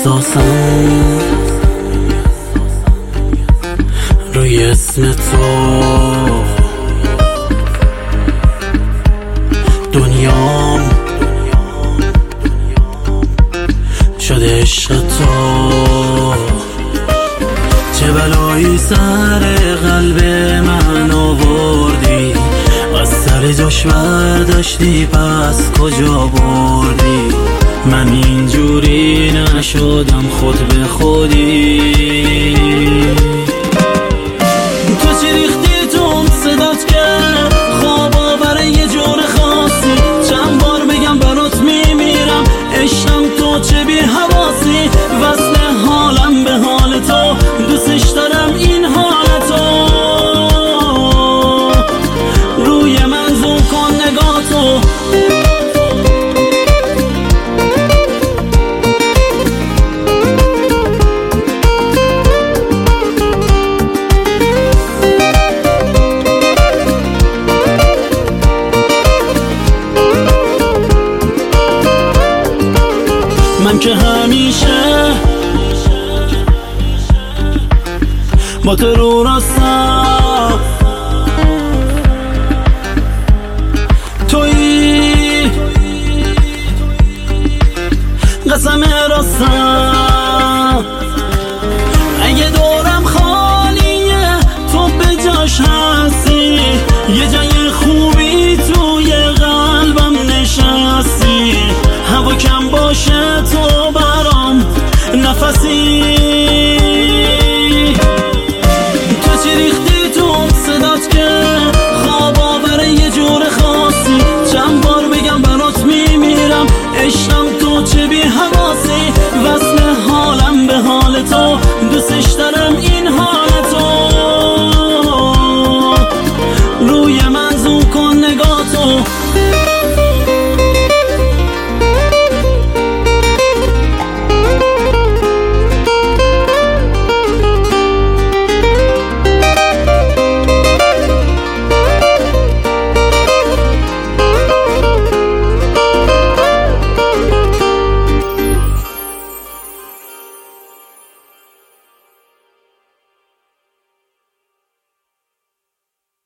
احساسم روی اسم تو دنیام شده عشق تو. چه بلایی سر قلب من آوردی، از سر جاش برداشتی پس کجا بردی؟ من اینجوری نشدم خود به خودی. تو چی ریختی تو صدات کرد خوابا برای یه جور خاصی، چند بار بگم برات میمیرم عشقم تو چه بی حواسی، وصل حالم به حال تو دوستش دارم این حالتو، روی من زوم کن نگاه تو. من که همیشه با تو رو راستم، تویی قسم راستم.